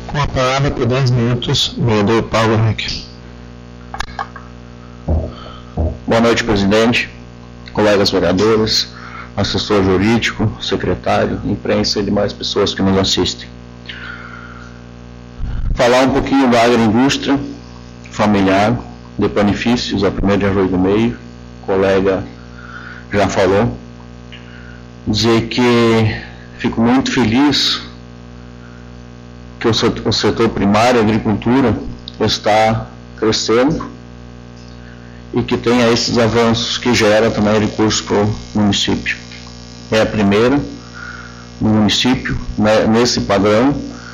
Com a palavra por 10 minutos, o vereador Paulo Henrique. Boa noite, presidente, colegas vereadores, assessor jurídico, secretário, imprensa e demais pessoas que nos assistem. Falar um pouquinho da agroindústria familiar, de Panifícios, a 1º de Arroio do Meio, o colega já falou. Dizer que fico muito feliz que o setor primário, a agricultura, está crescendo e que tenha esses avanços que gera também recursos para o município. É a primeira no município, né, nesse padrão,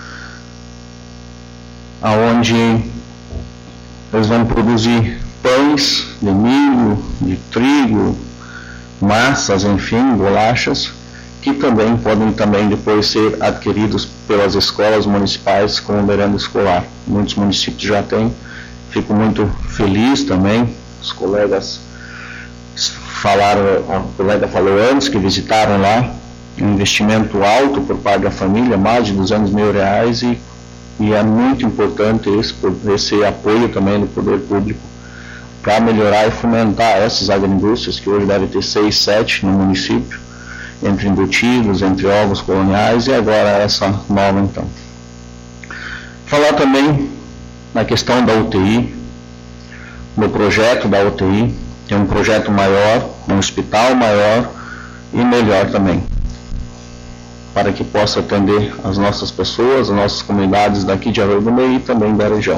aonde eles vão produzir pães de milho, de trigo, massas, enfim, bolachas, que também podem depois ser adquiridos pelas escolas municipais como merenda escolar. Muitos municípios já têm. Fico muito feliz também. Os colegas falaram, a colega falou antes que visitaram lá, um investimento alto por parte da família, mais de R$200 mil, e é muito importante esse apoio também do poder público para melhorar e fomentar essas agroindústrias, que hoje devem ter 6, 7 no município, entre embutidos, entre ovos coloniais e agora essa nova então. Falar também na questão da UTI, no projeto da UTI, que é um projeto maior, um hospital maior e melhor também, para que possa atender as nossas pessoas, as nossas comunidades daqui de Arroio do Meio e também da região.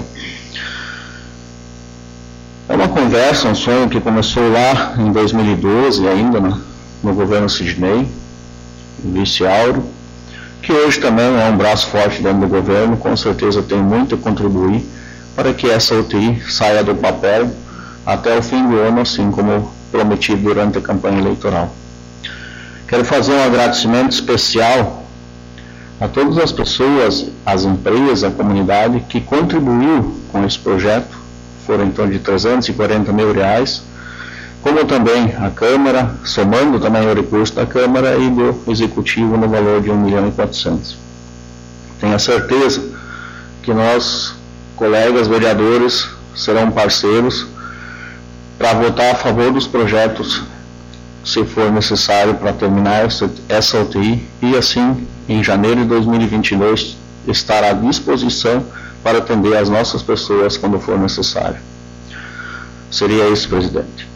É uma conversa, um sonho que começou lá em 2012 ainda, no governo Sidney, vice Auro, que hoje também é um braço forte dentro do governo, com certeza tem muito a contribuir para que essa UTI saia do papel até o fim do ano, assim como prometido durante a campanha eleitoral. Quero fazer um agradecimento especial a todas as pessoas, as empresas, a comunidade que contribuiu com esse projeto, foram em torno de R$340 mil, como também a Câmara, somando também o recurso da Câmara e do Executivo no valor de R$1.400.000. Tenho a certeza que nós, colegas vereadores, serão parceiros para votar a favor dos projetos, se for necessário, para terminar essa UTI e assim, em janeiro de 2022, estar à disposição para atender as nossas pessoas quando for necessário. Seria isso, presidente.